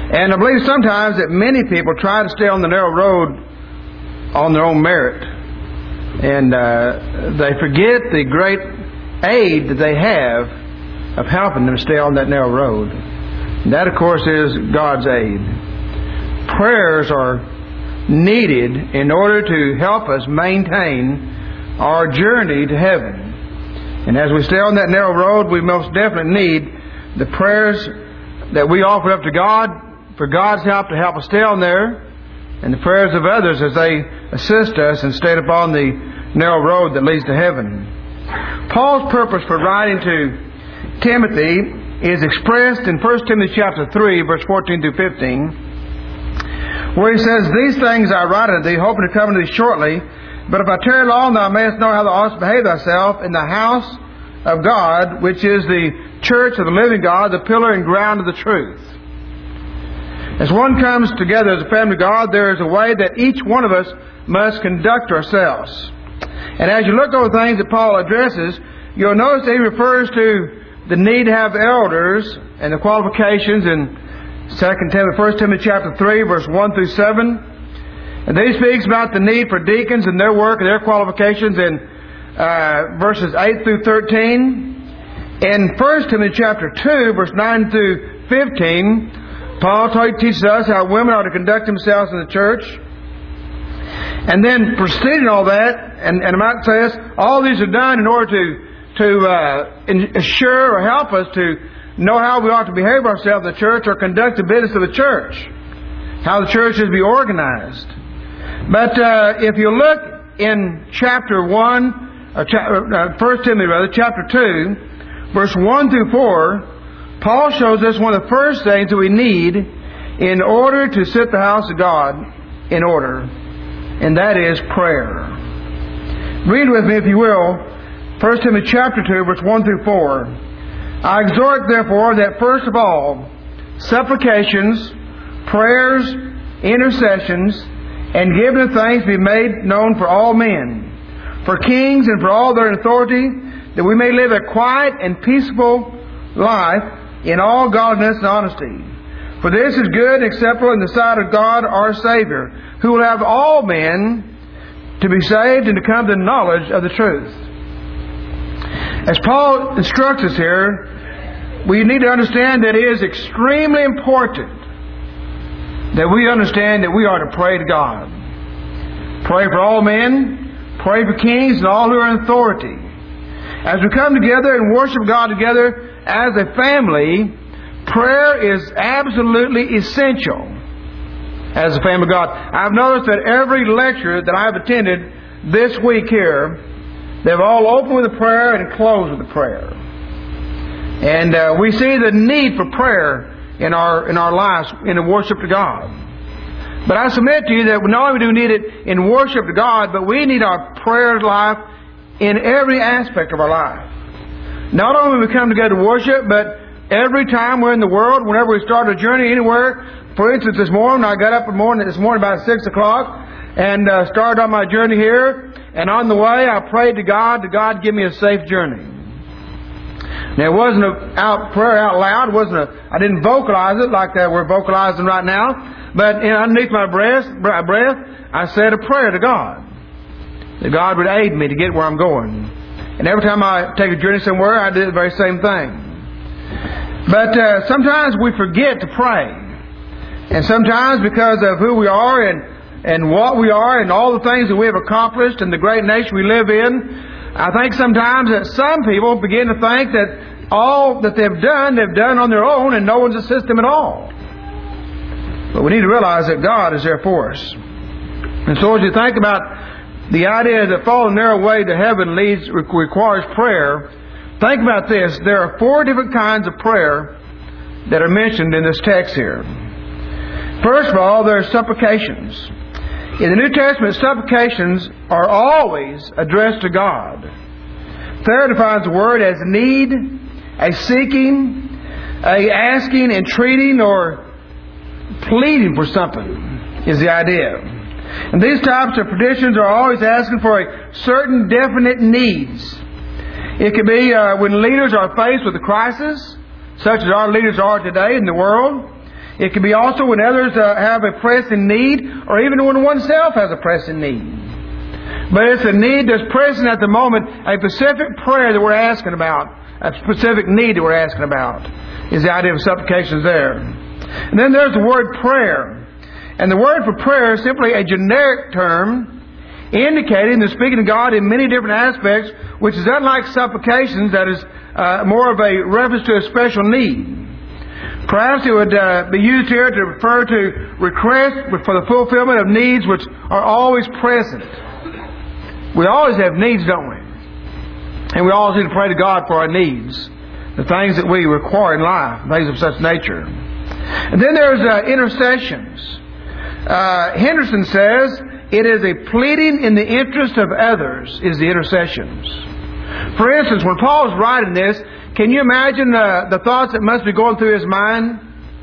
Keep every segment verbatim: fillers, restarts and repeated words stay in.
And I believe sometimes that many people try to stay on the narrow road on their own merit. And uh, they forget the great aid that they have of helping them stay on that narrow road. And that, of course, is God's aid. Prayers are needed in order to help us maintain our journey to heaven. And as we stay on that narrow road, we most definitely need the prayers that we offer up to God for God's help to help us stay on there, and the prayers of others as they assist us and stay upon the narrow road that leads to heaven. Paul's purpose for writing to Timothy is expressed in First Timothy chapter three, verse fourteen through fifteen, where he says, "These things I write unto thee, hoping to come unto thee shortly. But if I tarry long, thou mayest know how thou oughtest to behave thyself in the house of God, which is the church of the living God, the pillar and ground of the truth." As one comes together as a family of God, there is a way that each one of us must conduct ourselves. And as you look over things that Paul addresses, you'll notice that he refers to the need to have elders and the qualifications in Second Timothy, First Timothy chapter three, verse one through seven. And then he speaks about the need for deacons and their work and their qualifications in uh, verses eight through thirteen. In First Timothy chapter two, verse nine through fifteen, Paul teaches us how women are to conduct themselves in the church. And then preceding all that, and, and I might say this, all these are done in order to to uh, assure or help us to know how we ought to behave ourselves in the church or conduct the business of the church, how the church is to be organized. But uh, if you look in chapter one, or cha- uh, First Timothy rather, chapter two, verse one through four, Paul shows us one of the first things that we need in order to set the house of God in order, and that is prayer. Read with me, if you will, First Timothy chapter two, verse one through four. "I exhort, therefore, that first of all, supplications, prayers, intercessions, and giving of thanks be made known for all men, for kings and for all their authority, that we may live a quiet and peaceable life in all godliness and honesty. For this is good and acceptable in the sight of God our Savior, who will have all men to be saved and to come to the knowledge of the truth." As Paul instructs us here, we need to understand that it is extremely important that we understand that we are to pray to God. Pray for all men, pray for kings and all who are in authority. As we come together and worship God together as a family, prayer is absolutely essential as a family of God. I've noticed that every lecture that I've attended this week here, they've all opened with a prayer and closed with a prayer. And uh, we see the need for prayer in our in our lives in the worship to God. But I submit to you that not only do we need it in worship to God, but we need our prayer life in every aspect of our life. Not only when we come together to worship, but every time we're in the world, whenever we start a journey anywhere. For instance, this morning, I got up in the morning, this morning about six o'clock and uh, started on my journey here. And on the way, I prayed to God, to God give me a safe journey. Now, it wasn't a out prayer out loud. It wasn't a, I didn't vocalize it like that we're vocalizing right now. But you know, underneath my breath, breath, I said a prayer to God, that God would aid me to get where I'm going. And every time I take a journey somewhere, I did the very same thing. But uh, sometimes we forget to pray. And sometimes because of who we are and and what we are and all the things that we have accomplished and the great nation we live in, I think sometimes that some people begin to think that all that they've done, they've done on their own and no one's assisted them at all. But we need to realize that God is there for us. And so as you think about the idea that following the narrow way to heaven leads requires prayer, think about this. There are four different kinds of prayer that are mentioned in this text here. First of all, there are supplications. In the New Testament, supplications are always addressed to God. There defines the word as need, a seeking, a asking, entreating, or pleading for something is the idea. And these types of petitions are always asking for a certain definite needs. It could be uh, when leaders are faced with a crisis, such as our leaders are today in the world. It can be also when others uh, have a pressing need, or even when oneself has a pressing need. But it's a need that's present at the moment, a specific prayer that we're asking about, a specific need that we're asking about, is the idea of supplications there. And then there's the word prayer. And the word for prayer is simply a generic term indicating the speaking to God in many different aspects, which is unlike supplications, that is uh, more of a reference to a special need. Perhaps it would uh, be used here to refer to requests for the fulfillment of needs which are always present. We always have needs, don't we? And we always need to pray to God for our needs, the things that we require in life, things of such nature. And then there's uh, intercessions. Uh, Henderson says, it is a pleading in the interest of others, is the intercessions. For instance, when Paul was writing this, can you imagine uh, the thoughts that must be going through his mind?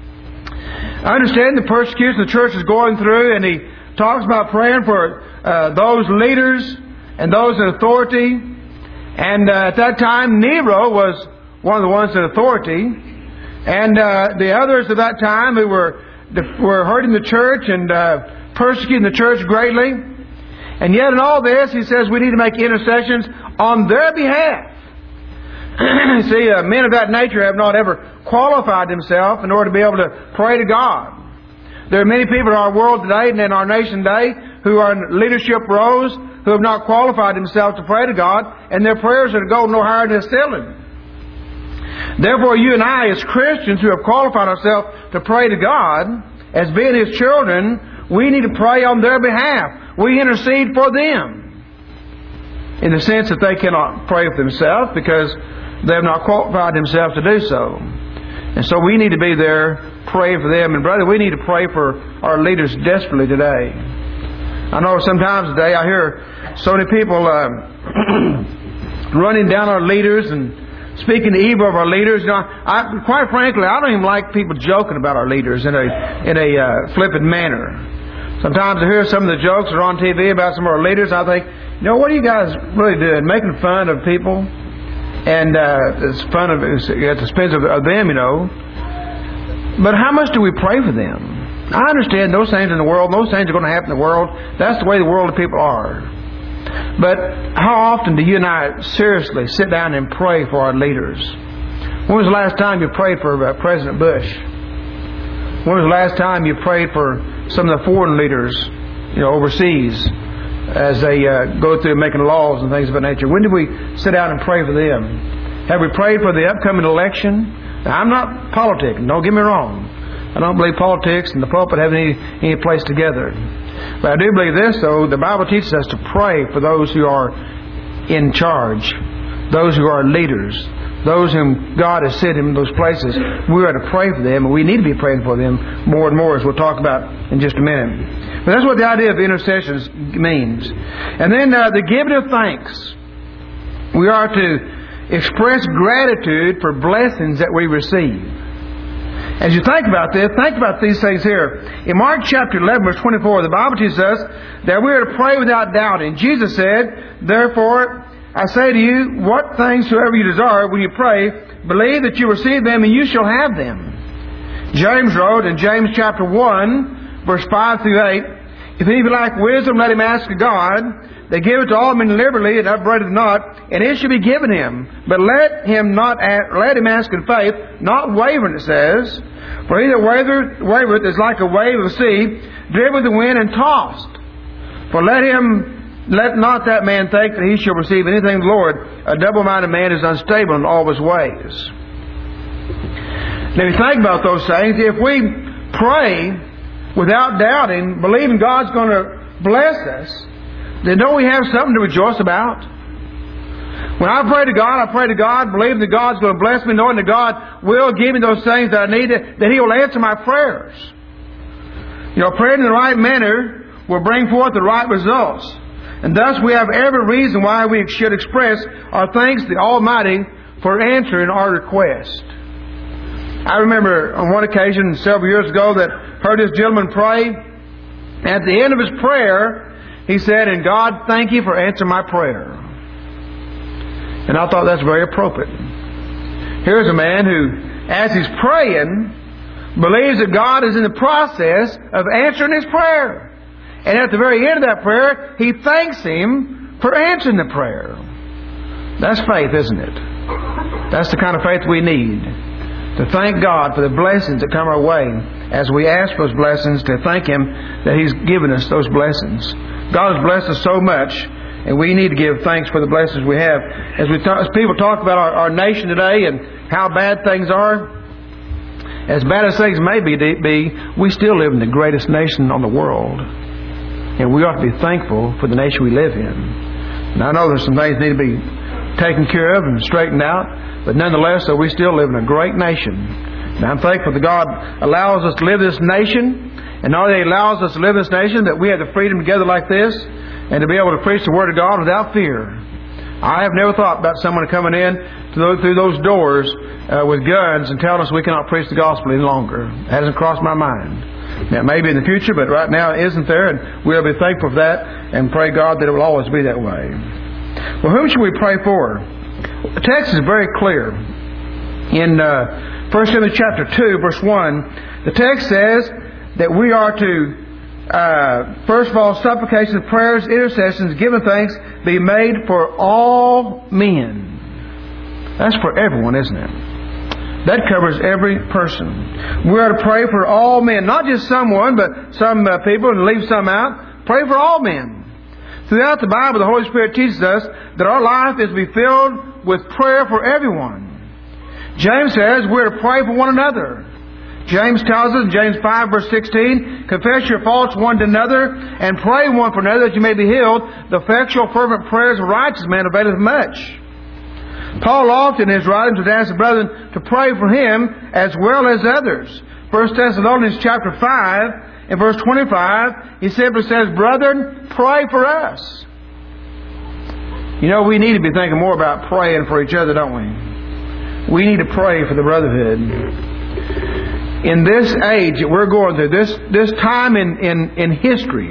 I understand the persecution the church is going through, and he talks about praying for uh, those leaders and those in authority. And uh, at that time, Nero was one of the ones in authority. And uh, the others of that time who were, were hurting the church and uh, persecuting the church greatly. And yet in all this, he says we need to make intercessions on their behalf. See, uh, men of that nature have not ever qualified themselves in order to be able to pray to God. There are many people in our world today and in our nation today who are in leadership roles who have not qualified themselves to pray to God, and their prayers are to go no higher than a ceiling. Therefore, you and I, as Christians who have qualified ourselves to pray to God, as being His children, we need to pray on their behalf. We intercede for them, in the sense that they cannot pray for themselves because they have not qualified themselves to do so. And so we need to be there praying for them. And brother, we need to pray for our leaders desperately today. I know sometimes today I hear so many people uh, running down our leaders and speaking evil of our leaders. You know, I, quite frankly, I don't even like people joking about our leaders in a in a uh, flippant manner. Sometimes I hear some of the jokes that are on T V about some of our leaders. I think, you know, what are you guys really doing? Making fun of people, and uh, it's fun of it's at the expense of, of them, you know. But how much do we pray for them? I understand those things in the world, those things are going to happen in the world. That's the way the world of people are. But how often do you and I seriously sit down and pray for our leaders? When was the last time you prayed for uh, President Bush? When was the last time you prayed for some of the foreign leaders, you know, overseas, as they uh, go through making laws and things of that nature? When did we sit down and pray for them? Have we prayed for the upcoming election? Now, I'm not politicking, don't get me wrong. I don't believe politics and the pulpit have any, any place together. But I do believe this, though. The Bible teaches us to pray for those who are in charge, those who are leaders, those whom God has sent in those places. We are to pray for them, and we need to be praying for them more and more, as we'll talk about in just a minute. But that's what the idea of intercessions means. And then uh, the giving of thanks. We are to express gratitude for blessings that we receive. As you think about this, think about these things here. In Mark chapter eleven, verse twenty-four, the Bible teaches us that we are to pray without doubting. Jesus said, therefore, I say to you, what things soever you desire when you pray, believe that you receive them and you shall have them. James wrote in James chapter one, verse five through eight, if any be lack wisdom, let him ask of God, that giveth to all men liberally, and upbraideth not, and it shall be given him. But let him not ask, let him ask in faith, not wavering, it says. For he that wavereth, wavereth is like a wave of the sea, driven with the wind and tossed. For let him, let not that man think that he shall receive anything of the Lord. A double-minded man is unstable in all his ways. Now, if you think about those things, if we pray without doubting, believing God's going to bless us, then don't we have something to rejoice about? When I pray to God, I pray to God, believing that God's going to bless me, knowing that God will give me those things that I need, that He will answer my prayers. You know, praying in the right manner will bring forth the right results. And thus we have every reason why we should express our thanks to the Almighty for answering our request. I remember on one occasion several years ago that heard this gentleman pray. At the end of his prayer, he said, and God, thank you for answering my prayer. And I thought that's very appropriate. Here's a man who, as he's praying, believes that God is in the process of answering his prayer. And at the very end of that prayer, he thanks Him for answering the prayer. That's faith, isn't it? That's the kind of faith we need. To thank God for the blessings that come our way as we ask for those blessings, to thank Him that He's given us those blessings. God has blessed us so much, and we need to give thanks for the blessings we have. As we talk, as people talk about our, our nation today and how bad things are, as bad as things may be, be, we still live in the greatest nation on the world. And we ought to be thankful for the nation we live in. And I know there's some things that need to be taken care of and straightened out, but nonetheless, though, we still live in a great nation. And I'm thankful that God allows us to live in this nation, and not only allows us to live in this nation, that we have the freedom together like this, and to be able to preach the Word of God without fear. I have never thought about someone coming in to those, through those doors uh, with guns and telling us we cannot preach the gospel any longer. It hasn't crossed my mind. Now, maybe in the future, but right now it isn't there, and we'll be thankful for that and pray God that it will always be that way. Well, whom should we pray for? The text is very clear. In uh, First Timothy chapter two, verse one, the text says that we are to, uh, first of all, supplications, prayers, intercessions, giving thanks, be made for all men. That's for everyone, isn't it? That covers every person. We are to pray for all men, not just someone, but some uh, people, and leave some out. Pray for all men. Throughout the Bible, the Holy Spirit teaches us that our life is to be filled with prayer for everyone. James says we're to pray for one another. James tells us in James five, verse sixteen, confess your faults one to another, and pray one for another that you may be healed. The effectual fervent prayers of a righteous man availeth much. Paul often in his writings would ask the brethren to pray for him as well as others. First Thessalonians chapter five, in verse twenty-five, he simply says, brethren, pray for us. You know, we need to be thinking more about praying for each other, don't we? We need to pray for the brotherhood. In this age that we're going through, this this time in, in, in history,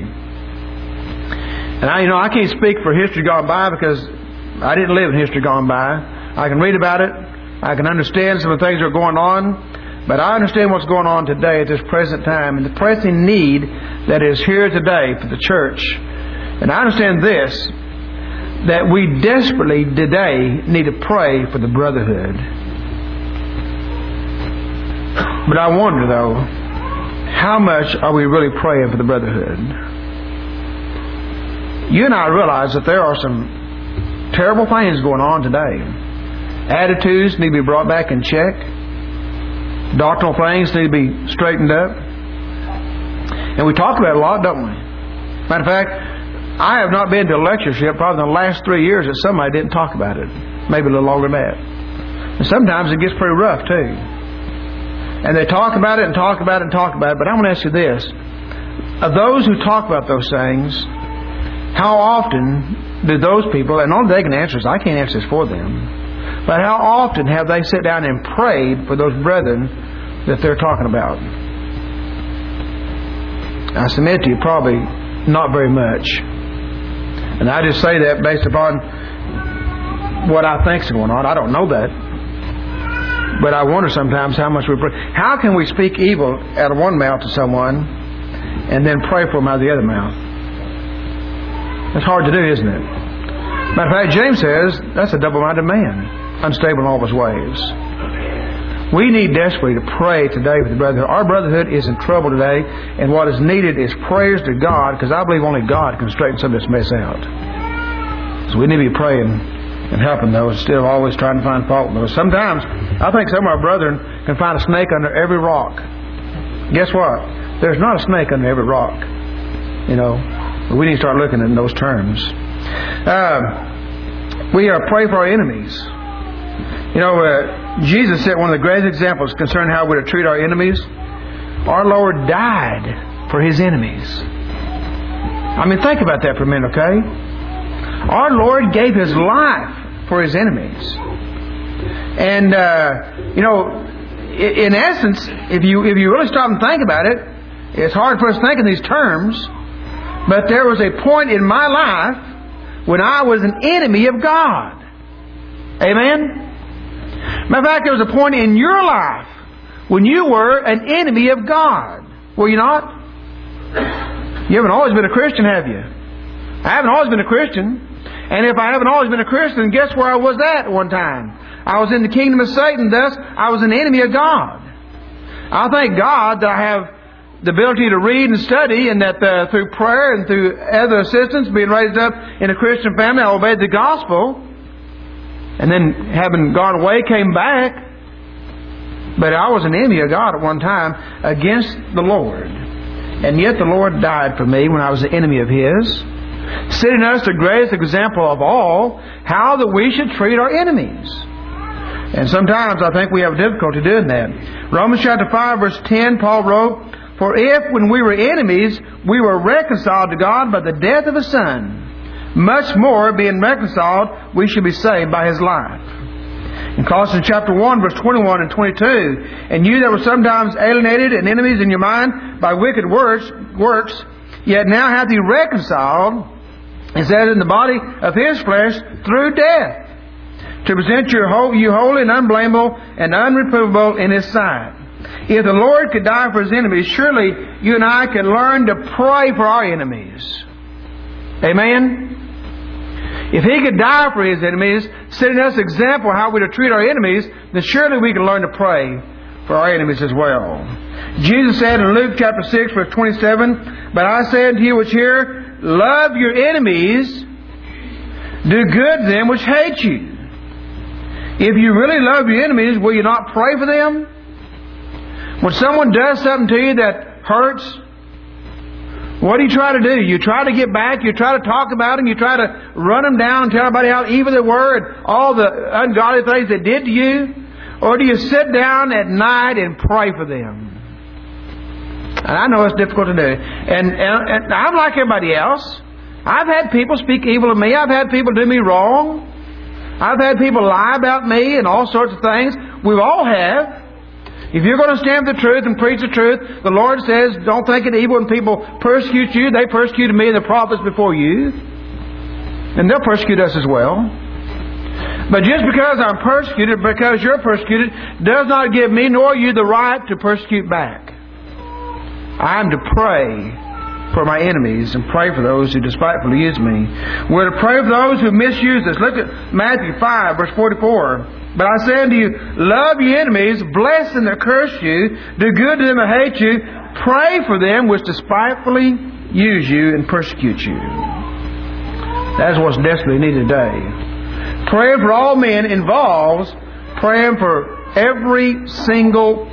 and I, you know, I can't speak for history gone by because I didn't live in history gone by. I can read about it. I can understand some of the things that are going on. But I understand what's going on today at this present time and the pressing need that is here today for the church. And I understand this, that we desperately today need to pray for the brotherhood. But I wonder, though, how much are we really praying for the brotherhood? You and I realize that there are some terrible things going on today. Attitudes need to be brought back in check. Doctrinal things need to be straightened up. And we talk about it a lot, don't we? Matter of fact, I have not been to a lectureship probably in the last three years that somebody didn't talk about it. Maybe a little longer than that. And sometimes it gets pretty rough too. And they talk about it and talk about it and talk about it. But I want to ask you this. Of those who talk about those things, how often do those people, and only they can answer this, I can't answer this for them, but how often have they sat down and prayed for those brethren that they're talking about? I submit to you, probably not very much. And I just say that based upon what I think is going on. I don't know that. But I wonder sometimes how much we pray. How can we speak evil out of one mouth to someone and then pray for them out of the other mouth? That's hard to do, isn't it? Matter of fact, James says that's a double-minded man, unstable in all of his ways. We need desperately to pray today for the brotherhood. Our brotherhood is in trouble today, and what is needed is prayers to God, because I believe only God can straighten some of this mess out. So we need to be praying and helping those, instead of always trying to find fault in those. Sometimes, I think some of our brethren can find a snake under every rock. Guess what? There's not a snake under every rock. You know, but we need to start looking in those terms. Uh, we are pray for our enemies. You know, uh, Jesus set one of the greatest examples concerning how we're to treat our enemies. Our Lord died for His enemies. I mean, think about that for a minute, okay? Our Lord gave His life for His enemies. And, uh, you know, in essence, if you if you really stop and think about it, it's hard for us to think in these terms, but there was a point in my life when I was an enemy of God. Amen? Matter of fact, there was a point in your life when you were an enemy of God. Were you not? You haven't always been a Christian, have you? I haven't always been a Christian. And if I haven't always been a Christian, guess where I was at one time? I was in the kingdom of Satan, thus I was an enemy of God. I thank God that I have the ability to read and study, and that uh, through prayer and through other assistance, being raised up in a Christian family, I obeyed the gospel. And then, having gone away, came back. But I was an enemy of God at one time against the Lord. And yet the Lord died for me when I was an enemy of His, setting us the greatest example of all, how that we should treat our enemies. And sometimes I think we have difficulty doing that. Romans chapter five verse ten, Paul wrote, "For if when we were enemies, we were reconciled to God by the death of His Son, much more, being reconciled, we should be saved by His life." In Colossians chapter one, verse twenty-one and twenty-two, "And you that were sometimes alienated and enemies in your mind by wicked works, works, yet now hath He reconciled, it says, in the body of His flesh through death, to present you holy and unblameable and unreprovable in His sight." If the Lord could die for His enemies, surely you and I can learn to pray for our enemies. Amen? If He could die for His enemies, setting us an example of how we to treat our enemies, then surely we can learn to pray for our enemies as well. Jesus said in Luke chapter six, verse twenty-seven, "But I say unto you which hear, love your enemies, do good to them which hate you." If you really love your enemies, will you not pray for them? When someone does something to you that hurts, what do you try to do? You try to get back, you try to talk about them, you try to run them down and tell everybody how evil they were and all the ungodly things they did to you? Or do you sit down at night and pray for them? And I know it's difficult to do. And, and, and I'm like everybody else. I've had people speak evil of me. I've had people do me wrong. I've had people lie about me and all sorts of things. We all have. If you're going to stand for the truth and preach the truth, the Lord says, don't think it evil when people persecute you. They persecuted me and the prophets before you. And they'll persecute us as well. But just because I'm persecuted, because you're persecuted, does not give me nor you the right to persecute back. I am to pray for my enemies and pray for those who despitefully use me. We're to pray for those who misuse us. Look at Matthew five, verse forty-four. "But I say unto you, love your enemies, bless them that curse you, do good to them that hate you, pray for them which despitefully use you and persecute you." That's what's desperately needed today. Praying for all men involves praying for every single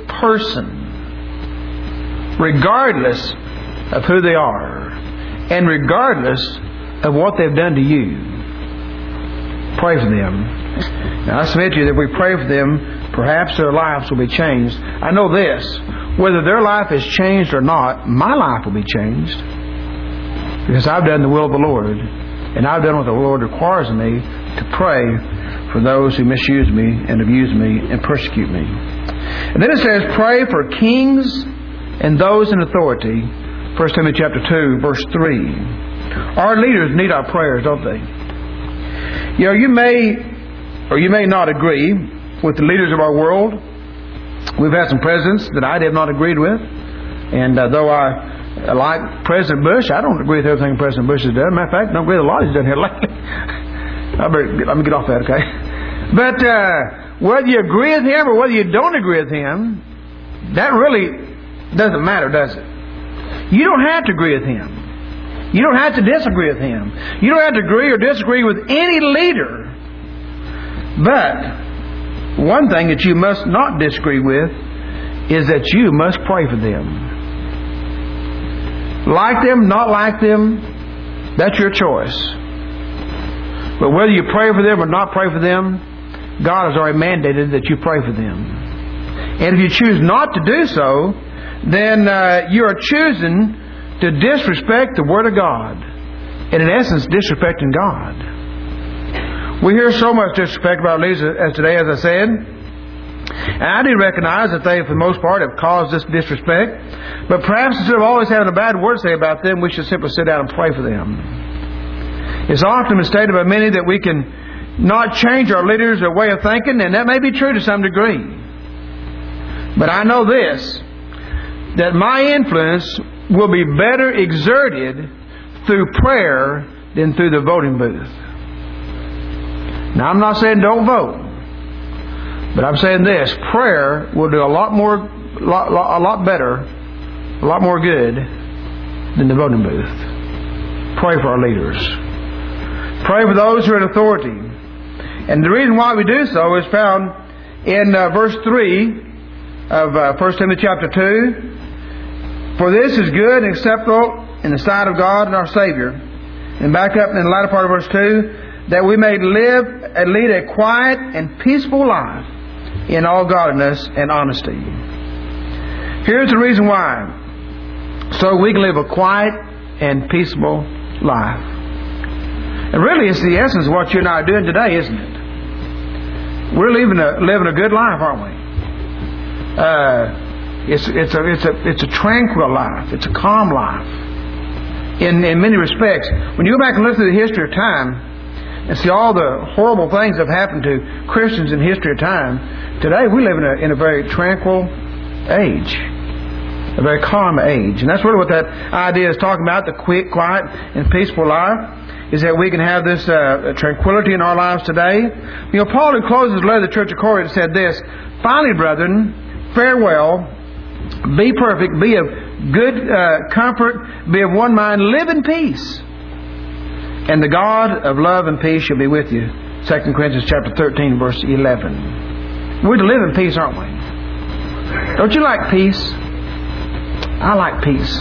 person, regardless of who they are, and regardless of what they've done to you. Pray for them. Now, I submit to you that if we pray for them, perhaps their lives will be changed. I know this, whether their life is changed or not, my life will be changed. Because I've done the will of the Lord. And I've done what the Lord requires of me to pray for those who misuse me and abuse me and persecute me. And then it says, pray for kings and those in authority. First Timothy chapter two, verse three. Our leaders need our prayers, don't they? You know, you may or you may not agree with the leaders of our world. We've had some presidents that I have not agreed with. And uh, though I, I like President Bush, I don't agree with everything President Bush has done. Matter of fact, I don't agree with a lot he's done here lately. I better get, let me get off that, okay? But uh, whether you agree with him or whether you don't agree with him, that really doesn't matter, does it? You don't have to agree with him. You don't have to disagree with him. You don't have to agree or disagree with any leader. But one thing that you must not disagree with is that you must pray for them. Like them, not like them, that's your choice. But whether you pray for them or not pray for them, God has already mandated that you pray for them. And if you choose not to do so, then uh, you are choosing to disrespect the Word of God. And in essence, disrespecting God. We hear so much disrespect about leaders as today, as I said. And I do recognize that they, for the most part, have caused this disrespect. But perhaps instead of always having a bad word to say about them, we should simply sit down and pray for them. It's often been stated by many that we can not change our leaders' way of thinking, and that may be true to some degree. But I know this, that my influence will be better exerted through prayer than through the voting booth. Now, I'm not saying don't vote, but I'm saying this: prayer will do a lot more, lot, lot, a lot better, a lot more good than the voting booth. Pray for our leaders. Pray for those who are in authority. And the reason why we do so is found in uh, verse three of uh, First Timothy chapter two. For this is good and acceptable in the sight of God and our Savior. And back up in the latter part of verse two, that we may live and lead a quiet and peaceful life in all godliness and honesty. Here's the reason why. So we can live a quiet and peaceful life. And really, it's the essence of what you and I are doing today, isn't it? We're living a, living a good life, aren't we? Uh, it's, it's, a, it's, a, it's a tranquil life. It's a calm life. In, in many respects. When you go back and look through the history of time and see all the horrible things that have happened to Christians in the history of time, today we live in a, in a very tranquil age. A very calm age. And that's really what that idea is talking about, the quick, quiet, and peaceful life, is that we can have this uh, tranquility in our lives today. You know, Paul, who closes the letter to the church of Corinth, said this: Finally, brethren, farewell, be perfect, be of good uh, comfort, be of one mind, live in peace, and the God of love and peace shall be with you. Second Corinthians chapter thirteen, verse eleven. We're to live in peace, aren't we? Don't you like peace? I like peace.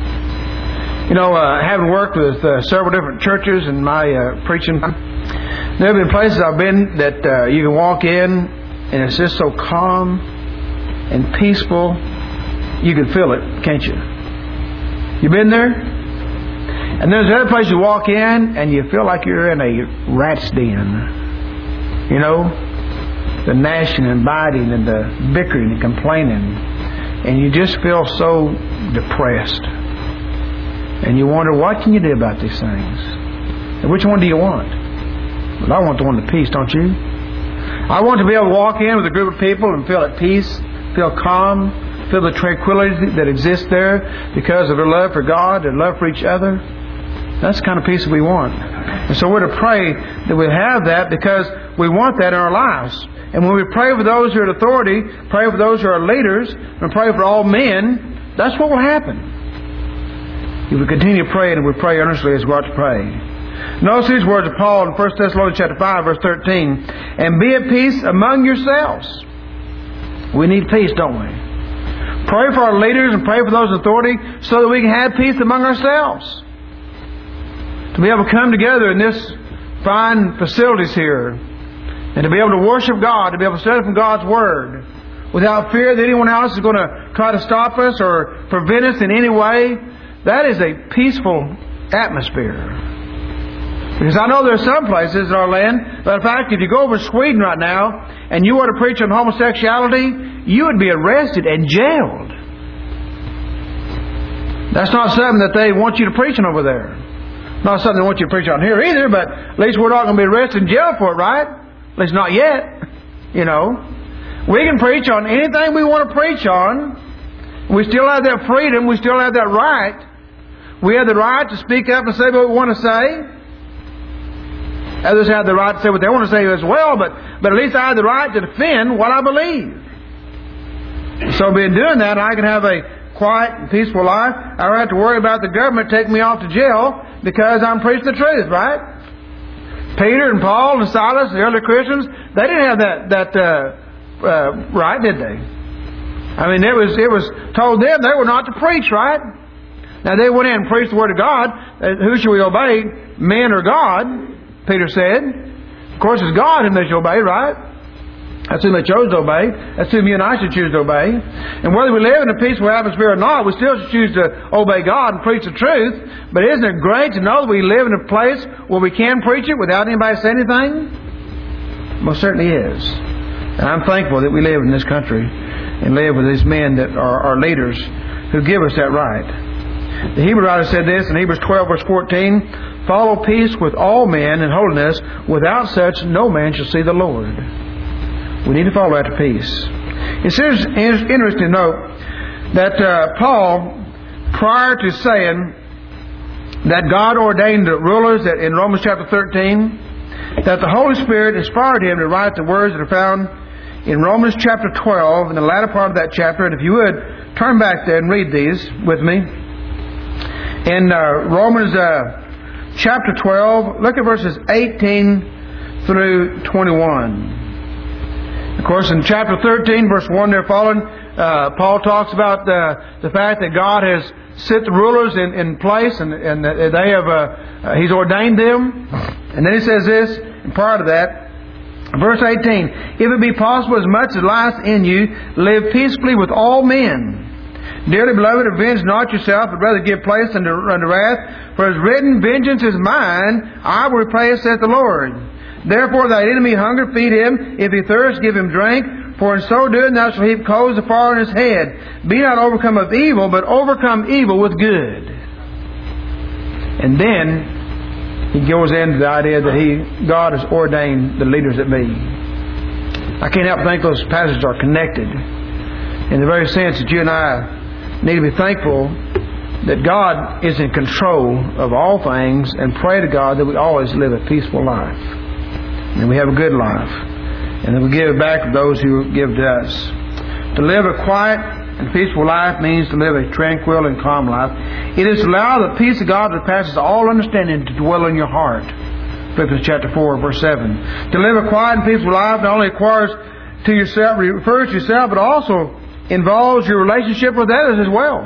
You know, uh, having worked with uh, several different churches in my uh, preaching, there have been places I've been that uh, you can walk in and it's just so calm and peaceful. You can feel it, can't you? You been there? And there's other places you walk in and you feel like you're in a rat's den. You know? The gnashing and biting and the bickering and complaining. And you just feel so depressed. And you wonder, what can you do about these things? And which one do you want? Well, I want the one of peace, don't you? I want to be able to walk in with a group of people and feel at peace, feel calm, feel the tranquility that exists there because of their love for God and love for each other. That's the kind of peace that we want. And so we're to pray that we have that because we want that in our lives. And when we pray for those who are in authority, pray for those who are leaders, and pray for all men, that's what will happen. If we continue praying and we pray earnestly as we ought to pray. Notice these words of Paul in First Thessalonians chapter five, verse thirteen. And be at peace among yourselves. We need peace, don't we? Pray for our leaders and pray for those in authority so that we can have peace among ourselves. To be able to come together in this fine facilities here and to be able to worship God, to be able to study from God's Word without fear that anyone else is going to try to stop us or prevent us in any way, that is a peaceful atmosphere. Because I know there are some places in our land, but in fact, if you go over to Sweden right now and you were to preach on homosexuality, you would be arrested and jailed. That's not something that they want you to preach on over there. Not something they want you to preach on here either, but at least we're not going to be arrested and jailed for it, right? At least not yet. You know. We can preach on anything we want to preach on. We still have that freedom. We still have that right. We have the right to speak up and say what we want to say. Others have the right to say what they want to say as well, but, but at least I have the right to defend what I believe. So in doing that, I can have a quiet and peaceful life. I don't have to worry about the government taking me off to jail because I'm preaching the truth, right? Peter and Paul and Silas, the early Christians, they didn't have that that uh, uh, right, did they? I mean, it was it was told them they were not to preach, right? Now they went in and preached the Word of God. Uh, who should we obey, men or God? Peter said. Of course, it's God whom they should obey, right? That's whom they chose to obey. That's whom you and I should choose to obey. And whether we live in a peaceful atmosphere or not, we still should choose to obey God and preach the truth. But isn't it great to know that we live in a place where we can preach it without anybody saying anything? Most certainly is. And I'm thankful that we live in this country and live with these men that are our leaders who give us that right. The Hebrew writer said this in Hebrews twelve, verse fourteen, follow peace with all men and holiness. Without such, no man shall see the Lord. We need to follow after peace. It's interesting to note that uh, Paul, prior to saying that God ordained the rulers in Romans chapter thirteen, that the Holy Spirit inspired him to write the words that are found in Romans chapter twelve, in the latter part of that chapter. And if you would, turn back there and read these with me. In uh, Romans uh, chapter twelve, look at verses eighteen through twenty-one. Of course, in chapter thirteen, verse one there following, uh, Paul talks about uh, the fact that God has set the rulers in, in place, and, and they have uh, uh, He's ordained them. And then he says this, and prior to that, verse eighteen, if it be possible, as much as lies in you, live peaceably with all men. Dearly beloved, avenge not yourself, but rather give place unto, unto wrath. For as written, vengeance is mine, I will repay, saith the Lord. Therefore thy enemy hunger, feed him. If he thirst, give him drink. For in so doing thou shalt heap coals of fire on his head. Be not overcome of evil, but overcome evil with good. And then he goes into the idea that he, God has ordained the leaders that be. I can't help but think those passages are connected, in the very sense that you and I need to be thankful that God is in control of all things, and pray to God that we always live a peaceful life, and we have a good life, and that we give back to those who give to us. To live a quiet and peaceful life means to live a tranquil and calm life. It is to allow the peace of God that passes all understanding to dwell in your heart. Philippians chapter four, verse seven. To live a quiet and peaceful life not only requires to yourself, refers to yourself, but also involves your relationship with others as well.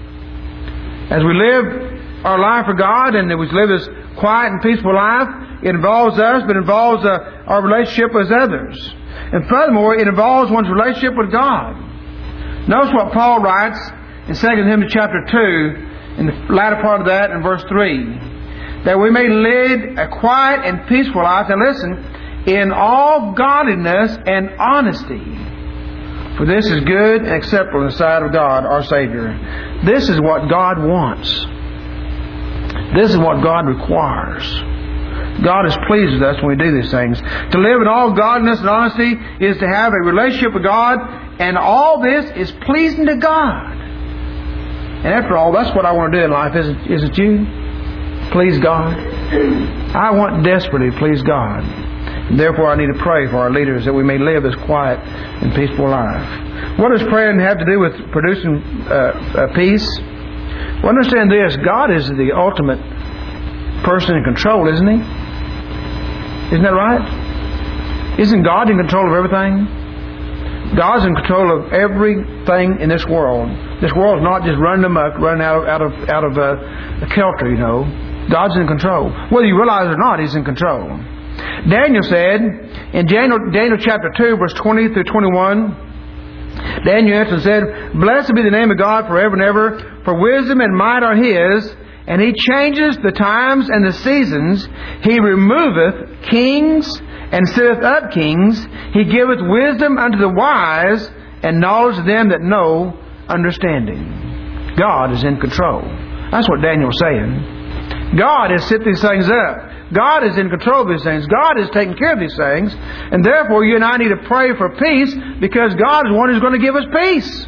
As we live our life for God, and as we live this quiet and peaceful life, it involves us, but it involves uh, our relationship with others. And furthermore, it involves one's relationship with God. Notice what Paul writes in Second Timothy chapter two, in the latter part of that, in verse three. That we may lead a quiet and peaceful life, and listen, in all godliness and honesty. For this is good and acceptable in the sight of God, our Savior. This is what God wants. This is what God requires. God is pleased with us when we do these things. To live in all godliness and honesty is to have a relationship with God, and all this is pleasing to God. And after all, that's what I want to do in life, isn't, isn't you? Please God. I want desperately to please God. And therefore I need to pray for our leaders that we may live this quiet and peaceful life. What does praying have to do with producing uh, uh, peace? Well, understand this. God is the ultimate person in control, isn't He? Isn't that right? Isn't God in control of everything? God's in control of everything in this world. This world is not just running amok, running out of out of out of uh, a kelter, you know. God's in control. Whether you realize it or not, He's in control. Daniel said in Daniel, Daniel chapter two, verse twenty through twenty-one, Daniel answered and said, Blessed be the name of God forever and ever, for wisdom and might are His, and He changes the times and the seasons. He removeth kings and setteth up kings. He giveth wisdom unto the wise, and knowledge to them that know understanding. God is in control. That's what Daniel's saying. God has set these things up. God is in control of these things. God is taking care of these things. And therefore you and I need to pray for peace, because God is the one who's going to give us peace.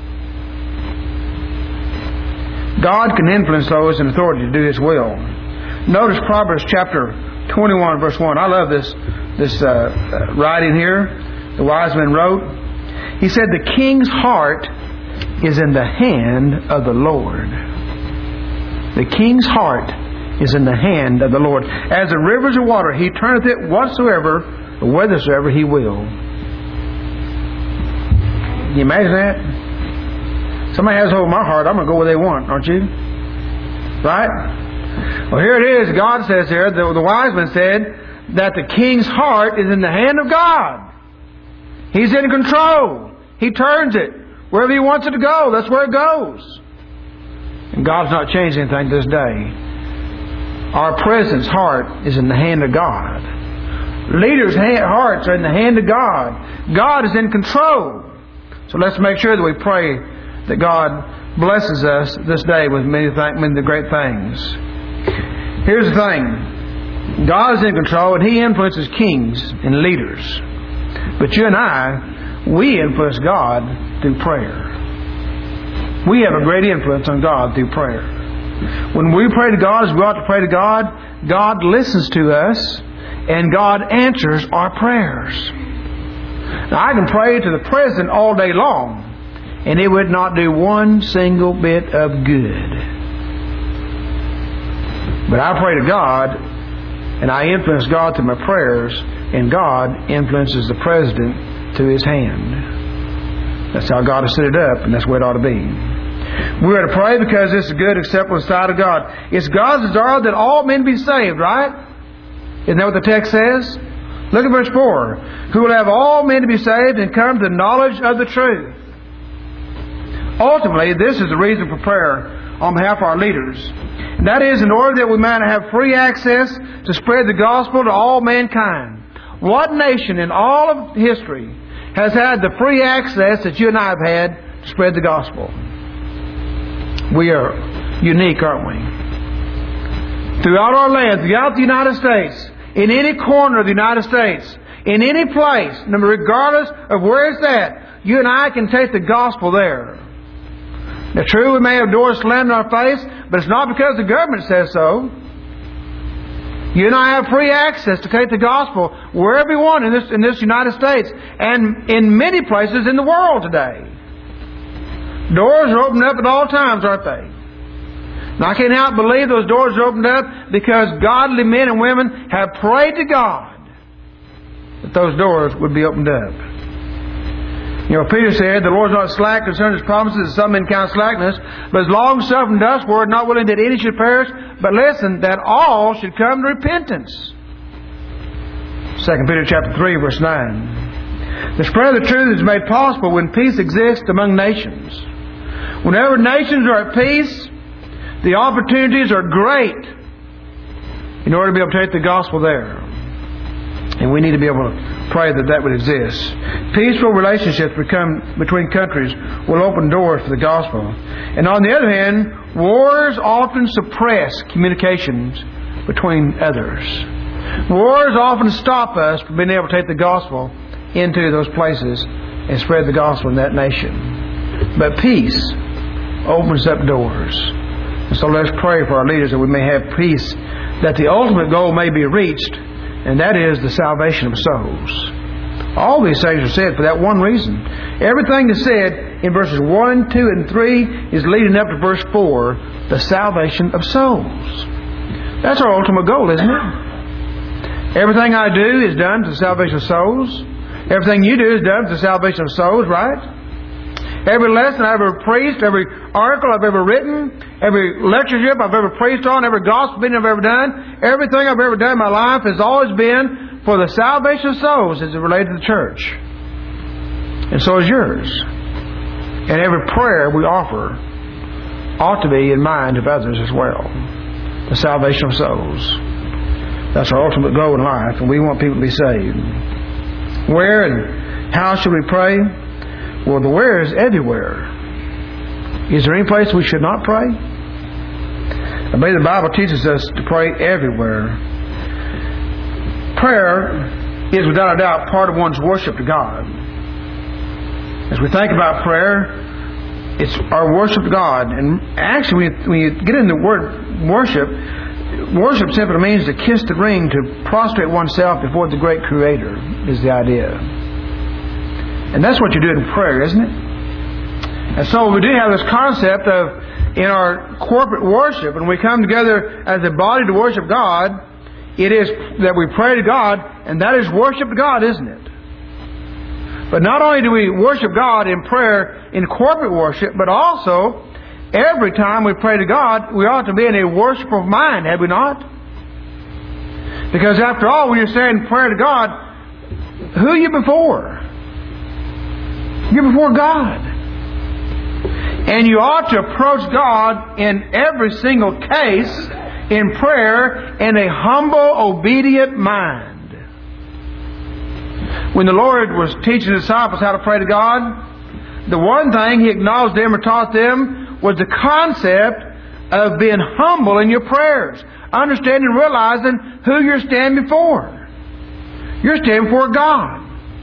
God can influence those in authority to do His will. Notice Proverbs chapter twenty-one, verse one. I love this, this uh, writing here. The wise man wrote. He said, The king's heart is in the hand of the Lord. The king's heart is in the hand of the Lord. As the rivers of water, He turneth it whatsoever, whithersoever He will. Can you imagine that? Somebody has hold of my heart, I'm going to go where they want, aren't you? Right? Well, here it is. God says here, the, the wise man said, that the king's heart is in the hand of God. He's in control. He turns it. Wherever He wants it to go, that's where it goes. And God's not changed anything to this day. Our president's heart is in the hand of God. Leaders' hearts are in the hand of God. God is in control. So let's make sure that we pray that God blesses us this day with many, th- many great things. Here's the thing. God is in control, and He influences kings and leaders. But you and I, We influence God through prayer. We have a great influence on God through prayer. When we pray to God as we ought to pray to God, God listens to us and God answers our prayers. Now, I can pray to the President all day long and it would not do one single bit of good. But I pray to God and I influence God through my prayers, and God influences the President through His hand. That's how God has set it up, and that's where it ought to be. We are to pray because this is good, acceptable in the sight of God. It's God's desire that all men be saved, right? Isn't that what the text says? Look at verse four. Who will have all men to be saved and come to the knowledge of the truth. Ultimately, this is the reason for prayer on behalf of our leaders. And that is in order that we might have free access to spread the gospel to all mankind. What nation in all of history has had the free access that you and I have had to spread the gospel? We are unique, aren't we? Throughout our land, throughout the United States, in any corner of the United States, in any place, regardless of where it's at, you and I can take the gospel there. Now, true, we may have doors slammed in our face, but it's not because the government says so. You and I have free access to take the gospel wherever we want in this, in this United States and in many places in the world today. Doors are opened up at all times, aren't they? Now, I can't help but believe those doors are opened up because godly men and women have prayed to God that those doors would be opened up. You know, Peter said, the Lord is not slack concerning His promises, as some men count slackness, but is long suffering to us, word, not willing that any should perish, but listen, that all should come to repentance. Second Peter chapter three, verse nine. The spread of the truth is made possible when peace exists among nations. Whenever nations are at peace, the opportunities are great in order to be able to take the gospel there. And we need to be able to pray that that would exist. Peaceful relationships become between countries will open doors for the gospel. And on the other hand, wars often suppress communications between others. Wars often stop us from being able to take the gospel into those places and spread the gospel in that nation. But peace opens up doors. And so let's pray for our leaders that we may have peace, that the ultimate goal may be reached, and that is the salvation of souls. All these things are said for that one reason. Everything is said in verses one, two, and three is leading up to verse four, the salvation of souls. That's our ultimate goal, isn't it? Everything I do is done to the salvation of souls. Everything you do is done to the salvation of souls, right? Every lesson I've ever preached, every article I've ever written, every lectureship I've ever preached on, every gospel meeting I've ever done, everything I've ever done in my life has always been for the salvation of souls as it related to the church. And so is yours. And every prayer we offer ought to be in mind of others as well. The salvation of souls. That's our ultimate goal in life, and we want people to be saved. Where and how should we pray? Well, the where is everywhere. Is there any place we should not pray? I believe the Bible teaches us to pray everywhere. Prayer is without a doubt part of one's worship to God. As we think about prayer, it's our worship to God. And actually, when you, when you get into the word worship, worship simply means to kiss the ring, to prostrate oneself before the great Creator, is the idea. And that's what you do in prayer, isn't it? And so we do have this concept of, in our corporate worship, when we come together as a body to worship God, it is that we pray to God, and that is worship to God, isn't it? But not only do we worship God in prayer, in corporate worship, but also, every time we pray to God, we ought to be in a worshipful mind, have we not? Because after all, when you're saying prayer to God, who are you before? You're before God. And you ought to approach God in every single case in prayer in a humble, obedient mind. When the Lord was teaching the disciples how to pray to God, the one thing He acknowledged them or taught them was the concept of being humble in your prayers. Understanding and realizing who you're standing before. You're standing before God.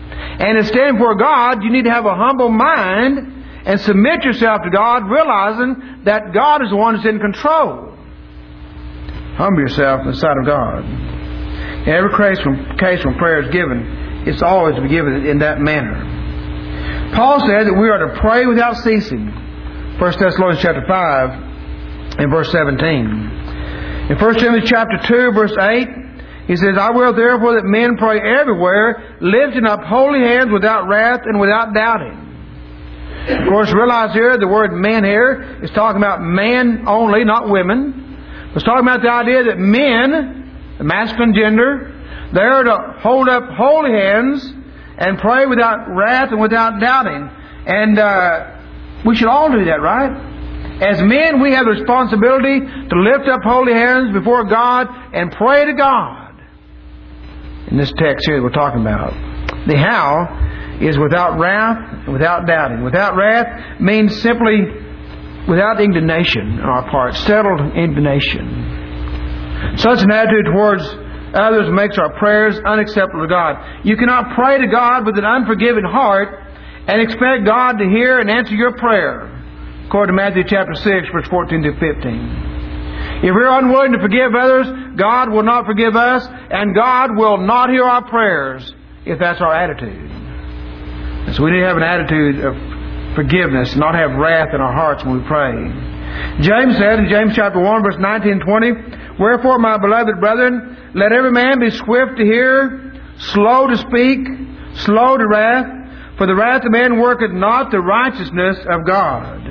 And in standing before God, you need to have a humble mind and submit yourself to God, realizing that God is the one who's in control. Humble yourself in the sight of God. In every case when, case when prayer is given, it's always to be given in that manner. Paul said that we are to pray without ceasing. First Thessalonians chapter five and verse seventeen. In First Timothy chapter two, verse eight, he says, I will therefore that men pray everywhere, lifting up holy hands without wrath and without doubting. Of course, realize here the word men here is talking about men only, not women. It's talking about the idea that men, the masculine gender, they are to hold up holy hands and pray without wrath and without doubting. And uh, we should all do that, right? As men, we have the responsibility to lift up holy hands before God and pray to God. In this text here that we're talking about. The how is without wrath and without doubting. Without wrath means simply without indignation on our part. Settled indignation. Such an attitude towards others makes our prayers unacceptable to God. You cannot pray to God with an unforgiving heart and expect God to hear and answer your prayer. According to Matthew chapter six, verse fourteen to fifteen. If we're unwilling to forgive others, God will not forgive us, and God will not hear our prayers if that's our attitude. And so we need to have an attitude of forgiveness, not have wrath in our hearts when we pray. James said in James chapter one, verse nineteen and twenty, Wherefore, my beloved brethren, let every man be swift to hear, slow to speak, slow to wrath, for the wrath of man worketh not the righteousness of God.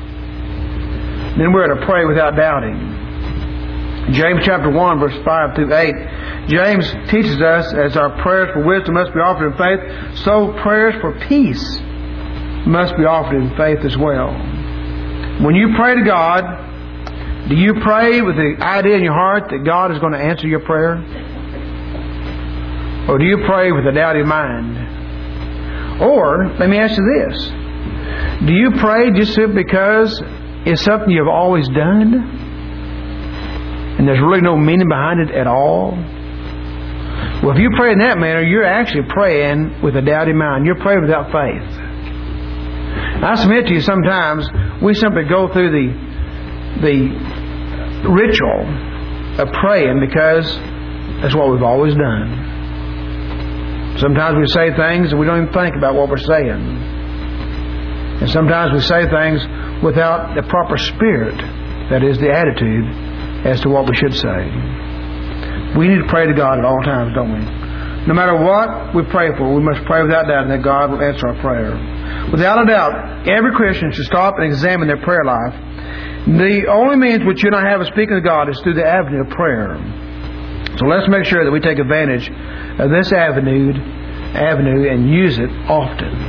Then we're to pray without doubting. James chapter one, verse five through eight. James teaches us, as our prayers for wisdom must be offered in faith, so prayers for peace must be offered in faith as well. When you pray to God, do you pray with the idea in your heart that God is going to answer your prayer? Or do you pray with a doubting mind? Or, let me ask you this. Do you pray just simply because it's something you've always done? And there's really no meaning behind it at all? Well, if you pray in that manner, you're actually praying with a doubting mind. You're praying without faith. I submit to you, sometimes we simply go through the the ritual of praying because that's what we've always done. Sometimes we say things and we don't even think about what we're saying. And sometimes we say things without the proper spirit, that is, the attitude, as to what we should say. We need to pray to God at all times, don't we? No matter what we pray for, we must pray without doubting that God will answer our prayer. Without a doubt, every Christian should stop and examine their prayer life. The only means which you and I have of speaking to God is through the avenue of prayer. So let's make sure that we take advantage of this avenue, avenue and use it often.